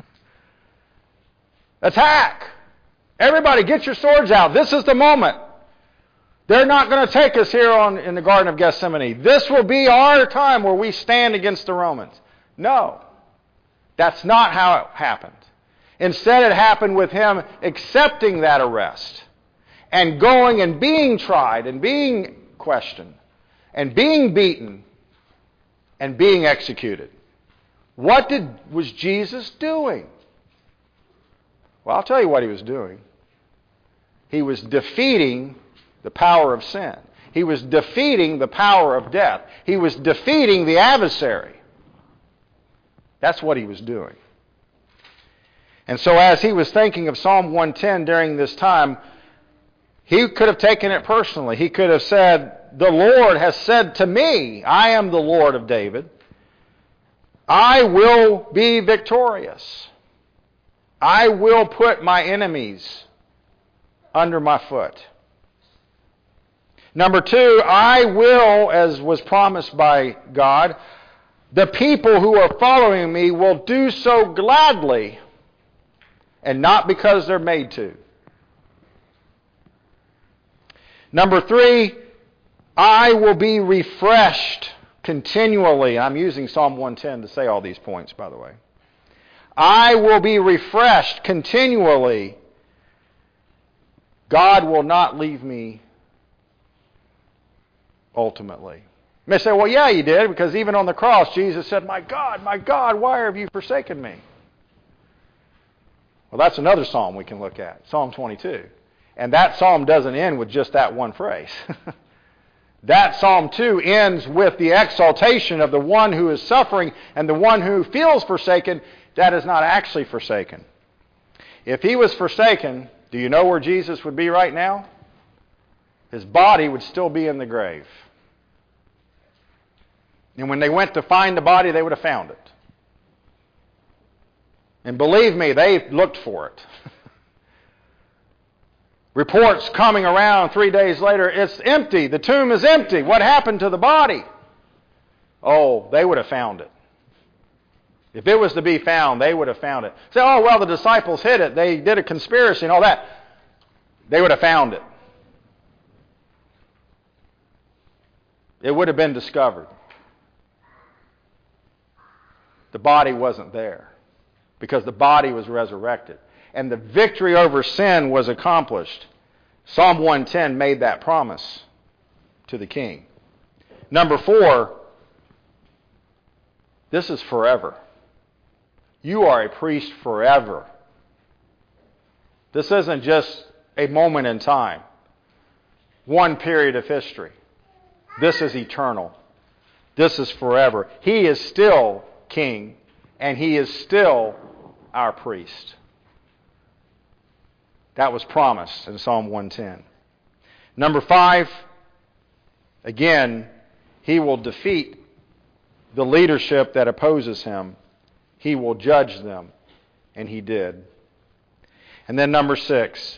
Attack. Everybody get your swords out. This is the moment. They're not going to take us here in the Garden of Gethsemane. This will be our time where we stand against the Romans. No. That's not how it happened. Instead, it happened with Him accepting that arrest and going and being tried and being questioned and being beaten and being executed. What was Jesus doing? Well, I'll tell you what He was doing. He was defeating the power of sin. He was defeating the power of death. He was defeating the adversary. That's what He was doing. And so as He was thinking of Psalm 110 during this time, He could have taken it personally. He could have said, the Lord has said to me, I am the Lord of David. I will be victorious. I will put my enemies under my foot. Number two, I will, as was promised by God, the people who are following me will do so gladly and not because they're made to. Number three, I will be refreshed continually. I'm using Psalm 110 to say all these points, by the way. I will be refreshed continually. God will not leave me ultimately. You may say, well, yeah, He did, because even on the cross, Jesus said, my God, why have you forsaken me? Well, that's another psalm we can look at, Psalm 22. And that psalm doesn't end with just that one phrase. That psalm, too, ends with the exaltation of the one who is suffering and the one who feels forsaken, that is not actually forsaken. If He was forsaken, do you know where Jesus would be right now? His body would still be in the grave. And when they went to find the body, they would have found it. And believe me, they looked for it. Reports coming around 3 days later, it's empty. The tomb is empty. What happened to the body? Oh, they would have found it. If it was to be found, they would have found it. Say, oh, well, the disciples hid it. They did a conspiracy and all that. They would have found it. It would have been discovered. The body wasn't there because the body was resurrected. And the victory over sin was accomplished. Psalm 110 made that promise to the king. Number 4, this is forever. You are a priest forever. This isn't just a moment in time, one period of history. This is eternal. This is forever. He is still king, and He is still our priest. That was promised in Psalm 110. Number 5, again, He will defeat the leadership that opposes Him. He will judge them, and He did. And then number 6,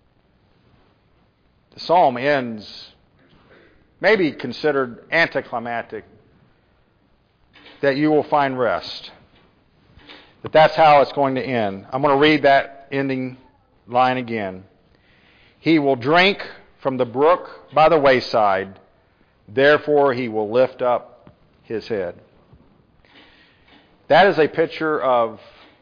the psalm ends, maybe considered anticlimactic, that you will find rest. That that's how it's going to end. I'm going to read that ending line again. He will drink from the brook by the wayside, therefore he will lift up his head. That is a picture of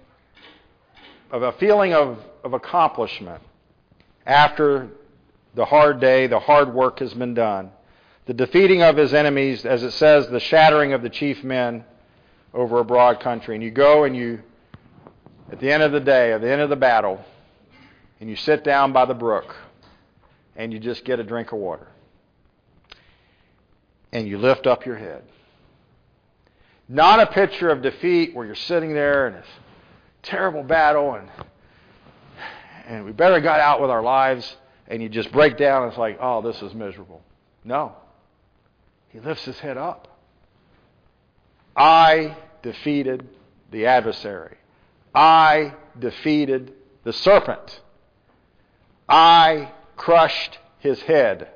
a feeling of accomplishment after the hard day, the hard work has been done. The defeating of his enemies, as it says, the shattering of the chief men over a broad country. And you go and you, at the end of the day, at the end of the battle, and you sit down by the brook and you just get a drink of water. And you lift up your head. Not a picture of defeat where you're sitting there in this terrible battle and we better got out with our lives, and you just break down and it's like, oh, this is miserable. No. He lifts his head up. I defeated the adversary. I defeated the serpent. I crushed his head.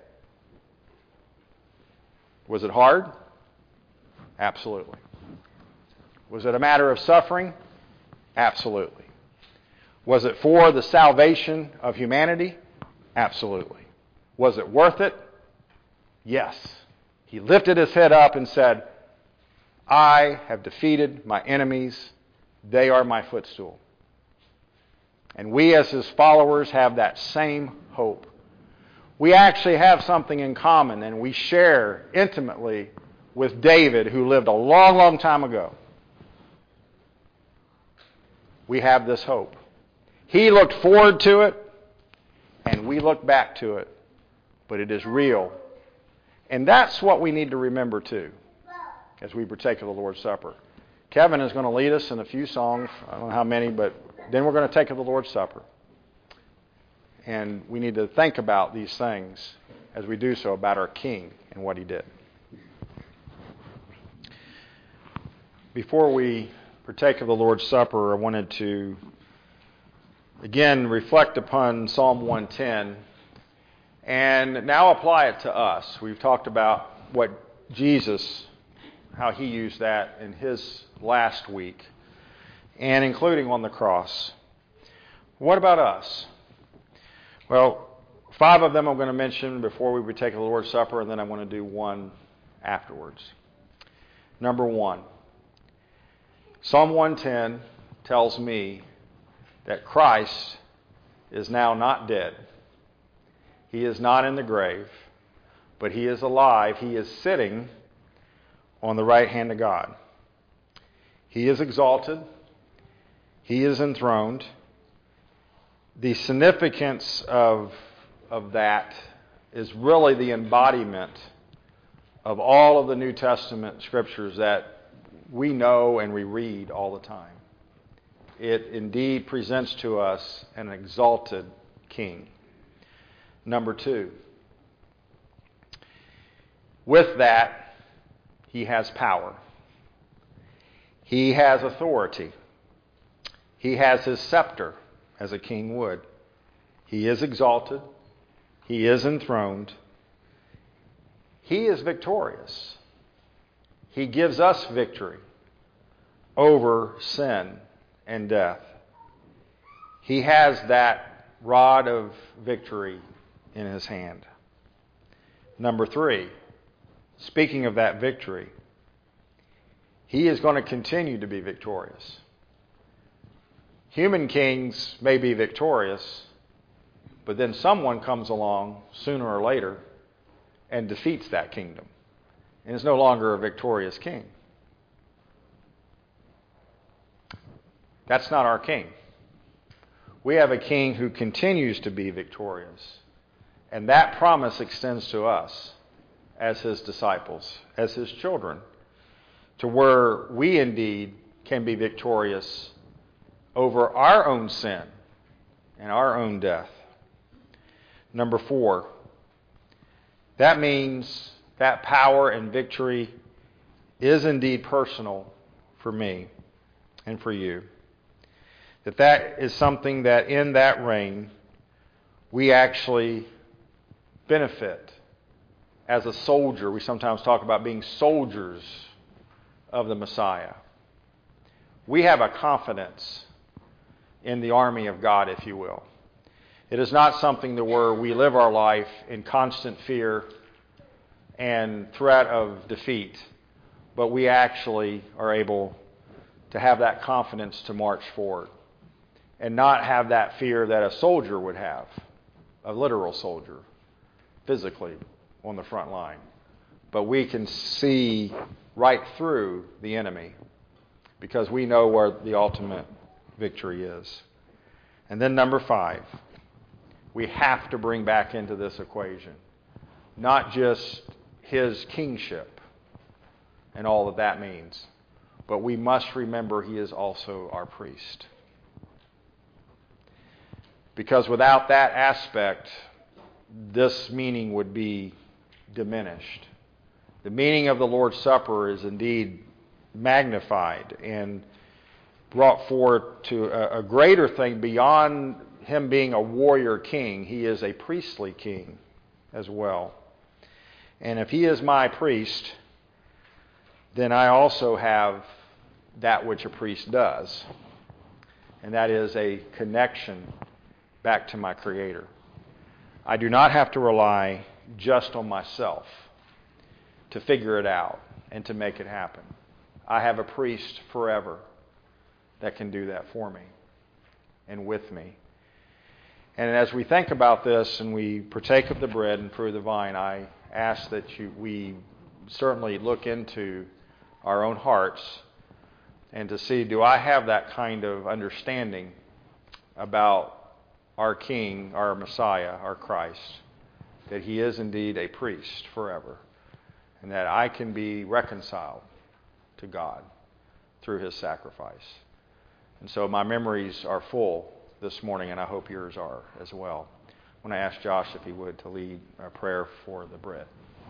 Was it hard? Absolutely. Was it a matter of suffering? Absolutely. Was it for the salvation of humanity? Absolutely. Was it worth it? Yes. He lifted his head up and said, I have defeated my enemies. They are my footstool. And we as his followers have that same hope. We actually have something in common, and we share intimately with David, who lived a long, long time ago. We have this hope. He looked forward to it, and we look back to it. But it is real. And that's what we need to remember, too, as we partake of the Lord's Supper. Kevin is going to lead us in a few songs. I don't know how many, but then we're going to take of the Lord's Supper. And we need to think about these things as we do so about our King and what he did. Before we partake of the Lord's Supper, I wanted to again reflect upon Psalm 110 and now apply it to us. We've talked about what Jesus, how he used that in his last week, and including on the cross. What about us? Well, 5 of them I'm going to mention before we partake of the Lord's Supper, and then I want to do one afterwards. Number 1. Psalm 110 tells me that Christ is now not dead. He is not in the grave, but he is alive. He is sitting on the right hand of God. He is exalted. He is enthroned. The significance of that is really the embodiment of all of the New Testament scriptures that we know and we read all the time. It indeed presents to us an exalted king. Number 2, with that, he has power. He has authority. He has his scepter, as a king would. He is exalted. He is enthroned. He is victorious. He gives us victory over sin and death. He has that rod of victory in his hand. Number 3, speaking of that victory, he is going to continue to be victorious. Human kings may be victorious, but then someone comes along sooner or later and defeats that kingdom and is no longer a victorious king. That's not our king. We have a king who continues to be victorious. And that promise extends to us as his disciples, as his children, to where we indeed can be victorious over our own sin and our own death. Number 4, that means that power and victory is indeed personal for me and for you. That is something that in that reign we actually benefit as a soldier. We sometimes talk about being soldiers of the Messiah. We have a confidence in the army of God, if you will. It is not something to where we live our life in constant fear and threat of defeat, but we actually are able to have that confidence to march forward and not have that fear that a soldier would have, a literal soldier, physically on the front line. But we can see right through the enemy because we know where the ultimate victory is. And then number 5, we have to bring back into this equation not just his kingship and all that that means, but we must remember he is also our priest. Because without that aspect, this meaning would be diminished. The meaning of the Lord's Supper is indeed magnified and brought forward to a greater thing beyond him being a warrior king. He is a priestly king as well. And if he is my priest, then I also have that which a priest does, and that is a connection back to my Creator. I do not have to rely just on myself to figure it out and to make it happen. I have a priest forever that can do that for me and with me. And as we think about this and we partake of the bread and fruit of the vine, I ask that we certainly look into our own hearts and to see, do I have that kind of understanding about our King, our Messiah, our Christ, that he is indeed a priest forever, and that I can be reconciled to God through his sacrifice. And so my memories are full this morning, and I hope yours are as well. I want to ask Josh if he would to lead a prayer for the bread.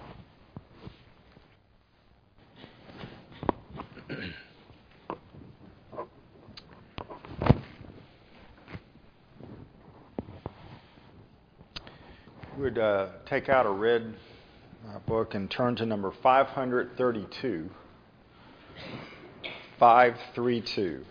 We would take out a red book and turn to number 532. 532.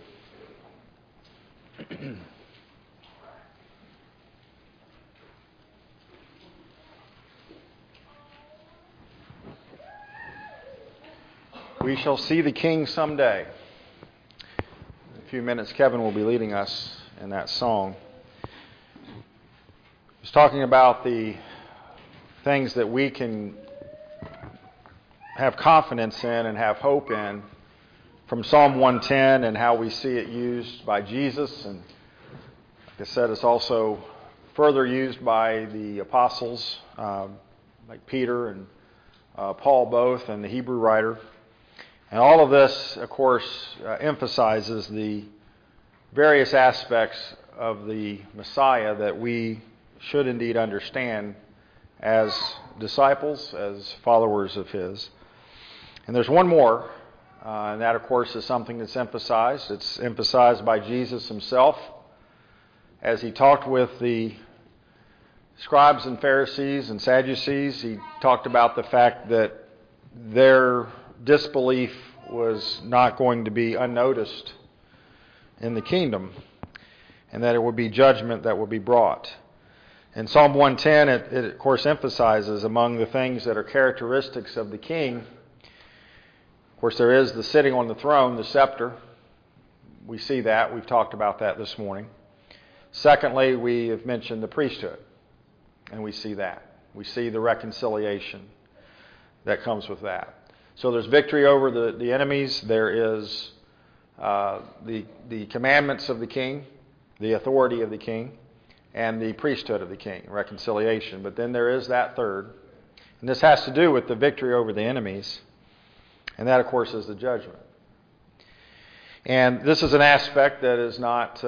We shall see the King someday. In a few minutes, Kevin will be leading us in that song. He's talking about the things that we can have confidence in and have hope in from Psalm 110 and how we see it used by Jesus. And like I said, it's also further used by the apostles like Peter and Paul both, and the Hebrew writer. And all of this, of course, emphasizes the various aspects of the Messiah that we should indeed understand as disciples, as followers of his. And there's one more, and that, of course, is something that's emphasized. It's emphasized by Jesus himself as he talked with the scribes and Pharisees and Sadducees. He talked about the fact that their disbelief was not going to be unnoticed in the kingdom, and that it would be judgment that would be brought. In Psalm 110, it of course emphasizes among the things that are characteristics of the king, of course there is the sitting on the throne, the scepter. We see that. We've talked about that this morning. Secondly, we have mentioned the priesthood, and we see that. We see the reconciliation that comes with that. So there's victory over the enemies. There is the commandments of the king, the authority of the king, and the priesthood of the king, reconciliation. But then there is that third. And this has to do with the victory over the enemies. And that, of course, is the judgment. And this is an aspect that is not,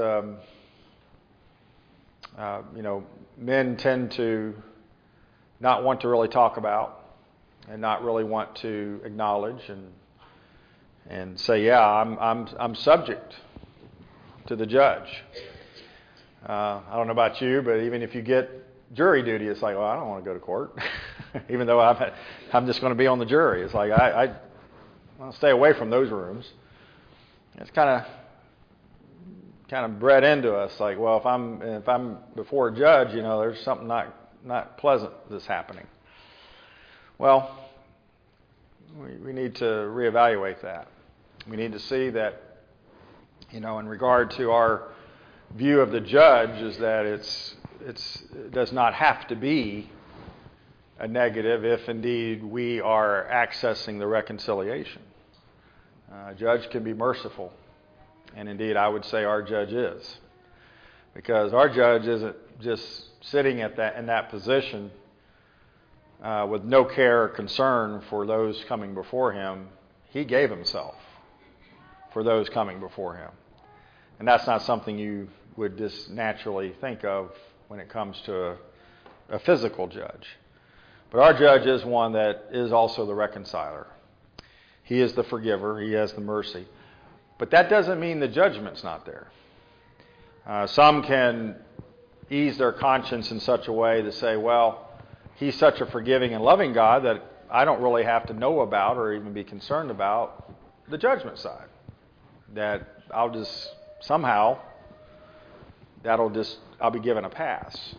men tend to not want to really talk about and not really want to acknowledge and say, yeah, I'm subject to the judge. I don't know about you, but even if you get jury duty, it's like, well, I don't want to go to court, even though I'm just going to be on the jury. It's like I'll stay away from those rooms. It's kind kind of bred into us, like, well, if I'm before a judge, there's something not pleasant that's happening. Well, we need to reevaluate that. We need to see that, in regard to our view of the judge, is that it does not have to be a negative if indeed we are accessing the reconciliation. A judge can be merciful, and indeed I would say our judge is, because our judge isn't just sitting in that position with no care or concern for those coming before him. He gave himself for those coming before him. And that's not something you would just naturally think of when it comes to a physical judge. But our judge is one that is also the reconciler. He is the forgiver. He has the mercy. But that doesn't mean the judgment's not there. Some can ease their conscience in such a way to say, well, he's such a forgiving and loving God that I don't really have to know about or even be concerned about the judgment side. That I'll just somehow, I'll be given a pass.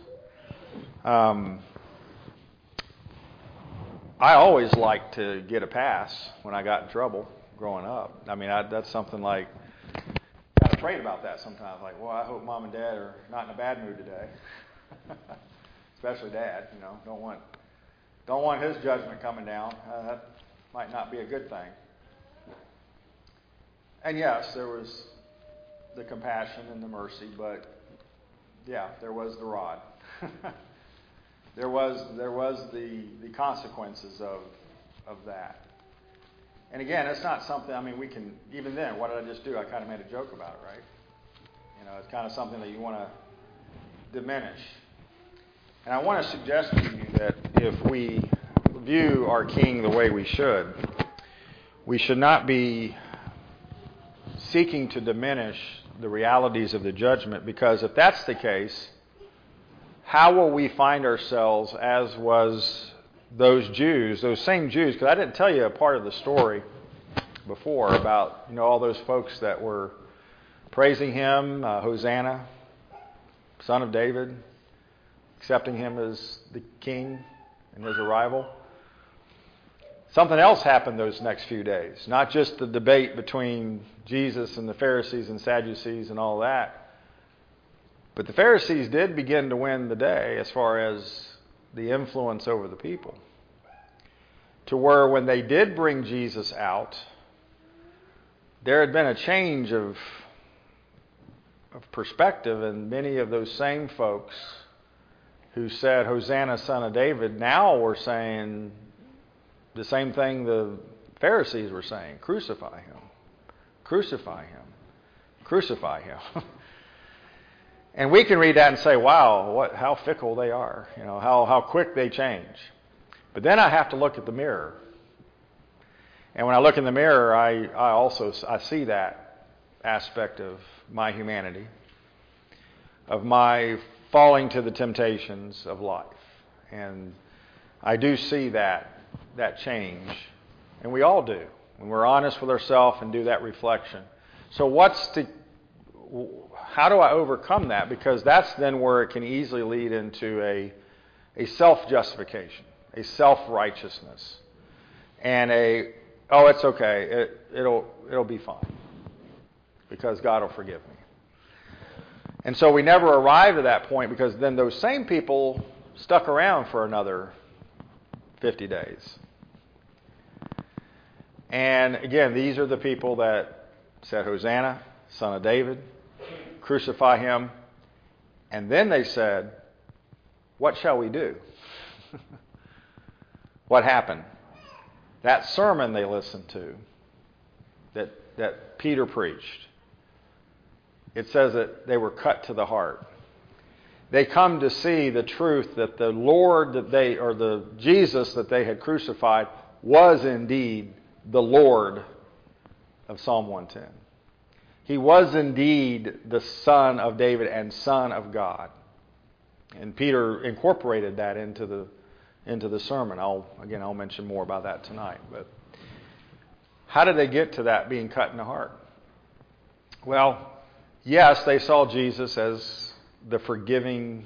I always liked to get a pass when I got in trouble growing up. I mean, that's something like, I kind of prayed about that sometimes. Like, well, I hope Mom and Dad are not in a bad mood today. Especially Dad, don't want his judgment coming down. That might not be a good thing. And yes, there was the compassion and the mercy, but yeah, there was the rod. There was the consequences of that. And again, it's not something, we can, even then, what did I just do? I kind of made a joke about it, right? It's kind of something that you want to diminish. And I want to suggest to you that if we view our King the way we should not be seeking to diminish the realities of the judgment, because if that's the case, how will we find ourselves as was those same Jews, because I didn't tell you a part of the story before about, all those folks that were praising him, Hosanna, son of David, accepting him as the king in his arrival. Something else happened those next few days. Not just the debate between Jesus and the Pharisees and Sadducees and all that, but the Pharisees did begin to win the day as far as the influence over the people. To where when they did bring Jesus out, there had been a change of perspective, and many of those same folks who said, Hosanna, son of David, now were saying the same thing the Pharisees were saying. Crucify him. Crucify him. Crucify him. And we can read that and say, wow, how fickle they are. How quick they change. But then I have to look at the mirror. And when I look in the mirror, I see that aspect of my humanity, of my falling to the temptations of life. And I do see that change. And we all do, when we're honest with ourselves and do that reflection. So how do I overcome that? Because that's then where it can easily lead into a self-justification, a self-righteousness, and it's okay, it'll be fine, because God will forgive me. And so we never arrived at that point, because then those same people stuck around for another 50 days. And again, these are the people that said, Hosanna, son of David, crucify him. And then they said, what shall we do? What happened? That sermon they listened to, that Peter preached, it says that they were cut to the heart. They come to see the truth that the Lord the Jesus that they had crucified was indeed the Lord of Psalm 110. He was indeed the Son of David and Son of God. And Peter incorporated that into the sermon. I'll mention more about that tonight. But how did they get to that being cut in the heart? Well, Yes, they saw Jesus as the forgiving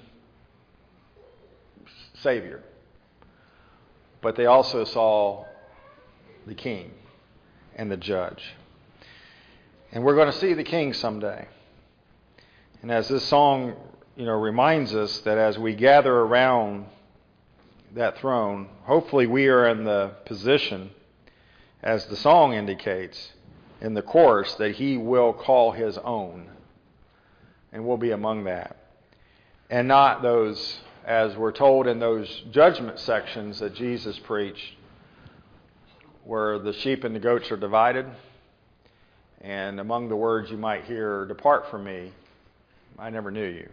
Savior, but they also saw the King and the Judge. And we're going to see the King someday. And as this song, reminds us that as we gather around that throne, hopefully we are in the position, as the song indicates in the chorus, that He will call His own. And we'll be among that. And not those, as we're told in those judgment sections that Jesus preached, where the sheep and the goats are divided. And among the words you might hear, "Depart from me, I never knew you."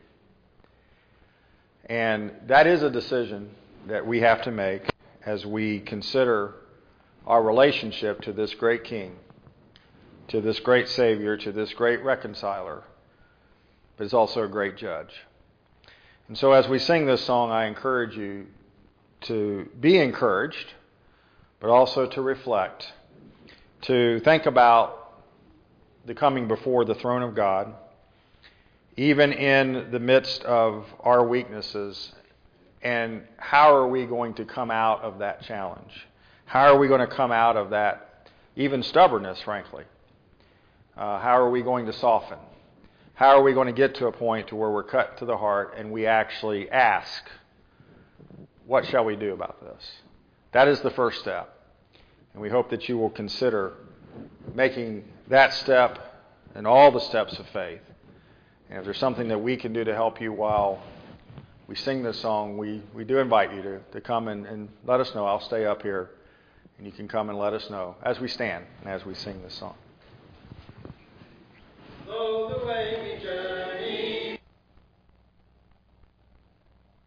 And that is a decision that we have to make as we consider our relationship to this great King, to this great Savior, to this great reconciler, but is also a great judge. And so as we sing this song, I encourage you to be encouraged, but also to reflect, to think about the coming before the throne of God, even in the midst of our weaknesses, and how are we going to come out of that challenge? How are we going to come out of that, even stubbornness, frankly? How are we going to soften? How are we going to get to a point to where we're cut to the heart and we actually ask, what shall we do about this? That is the first step. And we hope that you will consider making that step and all the steps of faith. And if there's something that we can do to help you while we sing this song, we do invite you to come and let us know. I'll stay up here, and you can come and let us know as we stand and as we sing this song. Though the way we journey